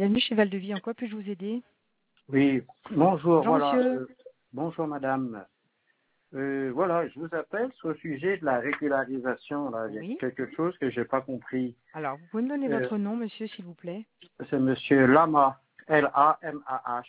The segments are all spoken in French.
Bienvenue chez Val-de-Vie. En quoi puis-je vous aider? Oui, bonjour, Bonjour voilà. monsieur. Bonjour madame. Voilà, je vous appelle sur le sujet de la régularisation. Là. Il y a Oui. quelque chose que j'ai pas compris. Alors, vous pouvez me donner Euh, votre nom, monsieur, s'il vous plaît? c'est monsieur Lama, L-A-M-A-H.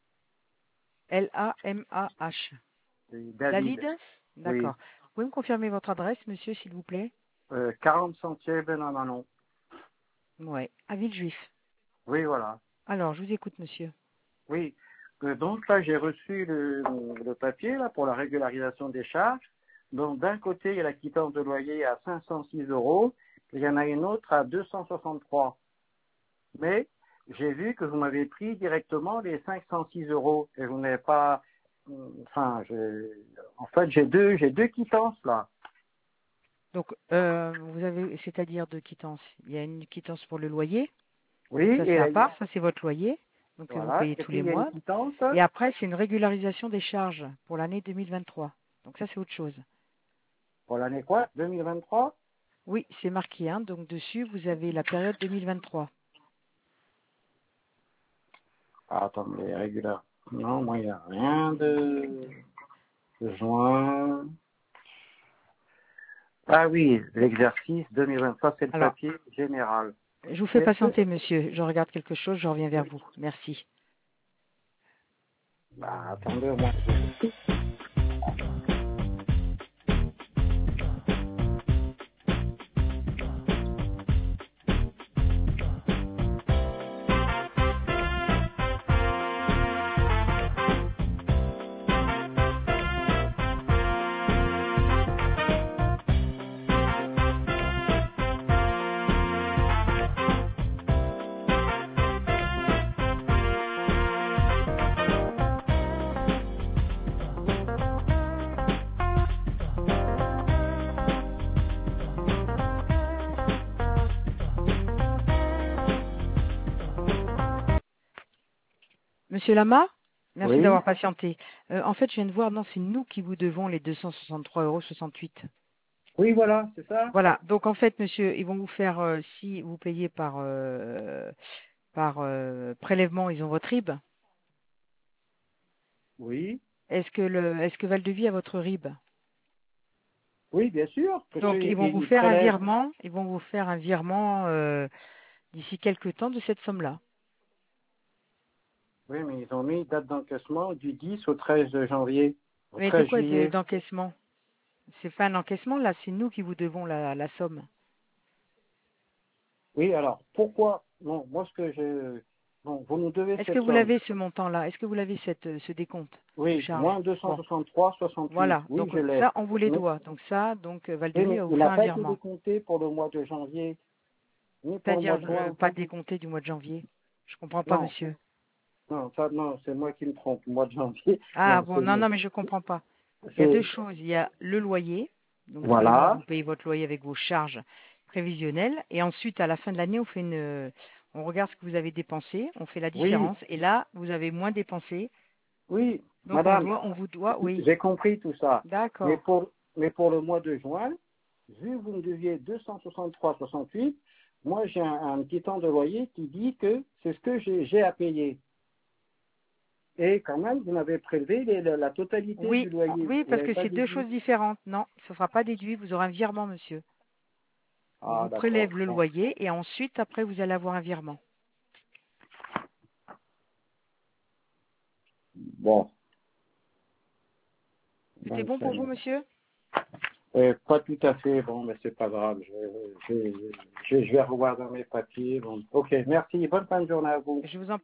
L-A-M-A-H. Oui, David? David. Oui, D'accord. Vous pouvez me confirmer votre adresse, monsieur, s'il vous plaît? 40 Sentier Benamanon. Ouais. À Villejuif. Oui, voilà. Alors, je vous écoute, monsieur. Oui. Donc là, j'ai reçu le papier là pour la régularisation des charges. Donc d'un côté, il y a la quittance de loyer à 506 euros. Il y en a une autre à 263. Mais j'ai vu que vous m'avez pris directement les 506 euros et vous n'avez pas. Enfin, en fait, j'ai deux quittances là. Donc, vous avez, c'est-à-dire de quittance. Il y a une quittance pour le loyer. Oui, Donc, ça, c'est à et part. Ça, c'est votre loyer. Donc, que vous voilà. payez Et tous puis les il y a une mois. quittance Et après, c'est une régularisation des charges pour l'année 2023. Donc, ça, c'est autre chose. pour l'année quoi 2023. Oui, c'est marqué, hein. Donc, dessus, vous avez la période 2023. Ah, attendez, régulière. Non, moi, il n'y a rien de juin. Ah oui, l'exercice 2023, c'est le Alors, papier général. je vous fais Est-ce que... patienter, monsieur. Je regarde quelque chose, je reviens vers vous. Merci. Bah, attendez, moi. Monsieur Lama, merci Oui, d'avoir patienté. En fait, je viens de voir, non, c'est nous qui vous devons les 263,68 €. oui, voilà, c'est ça. Voilà. Donc, en fait, monsieur, ils vont vous faire, si vous payez par, prélèvement, ils ont votre RIB. Oui, Est-ce que Val-de-Vie a votre RIB? oui, bien sûr. Parce Donc, ils vont vous qu'ils faire un prélèvent. virement. Ils vont vous faire un virement d'ici quelques temps de cette somme-là. Oui, mais ils ont mis date d'encaissement du 10 au 13 janvier, au Mais de 13 quoi juillet. d'encaissement? C'est pas un encaissement, là, c'est nous qui vous devons la somme. Oui, alors, pourquoi? Non, moi, ce que je... Bon, vous nous devez Est-ce que cette vous somme. l'avez, ce montant-là? Est-ce que vous l'avez, ce décompte de Oui, charges? moins Bon, 263,68. voilà. Oui, Donc, je l'ai. ça, on vous les Mais, doit. Donc, ça, donc, oui, Val-de-Vie mais va vous il faire n'a un pas été virement. décompté pour le mois de janvier, ni pour le C'est-à-dire, mois de juin. pas décompté du mois de janvier. Je comprends pas, Non, monsieur. non, ça, non, c'est moi qui me trompe. Mois de janvier, Ah, non, bon, non, non, mais je comprends pas. Il y a deux c'est, choses. Il y a le loyer. Donc, tous les mois, voilà. vous payez votre loyer avec vos charges prévisionnelles. Et ensuite, à la fin de l'année, on regarde ce que vous avez dépensé. On fait la Oui, différence. Et là, vous avez moins dépensé. oui, Donc, madame, on vous doit, oui. j'ai compris tout ça. Mais D'accord. pour le mois de juin, vu que vous me deviez 263,68, moi, j'ai un petit temps de loyer qui dit que c'est ce que j'ai à payer. Et quand même, vous m'avez prélevé la totalité Oui, du loyer. oui, Vous parce n'avez que pas c'est deux déduit. choses différentes. Non, ça ne sera pas déduit. Vous aurez un virement, monsieur. On Ah, vous d'accord. prélève le Bon. loyer et ensuite, après, vous allez avoir un virement. Bon. C'était Donc, bon pour vous, monsieur? pas tout à fait. Bon, mais c'est pas grave. Je vais revoir dans mes papiers. Bon. Ok, merci. Bonne fin de journée à vous. Je vous en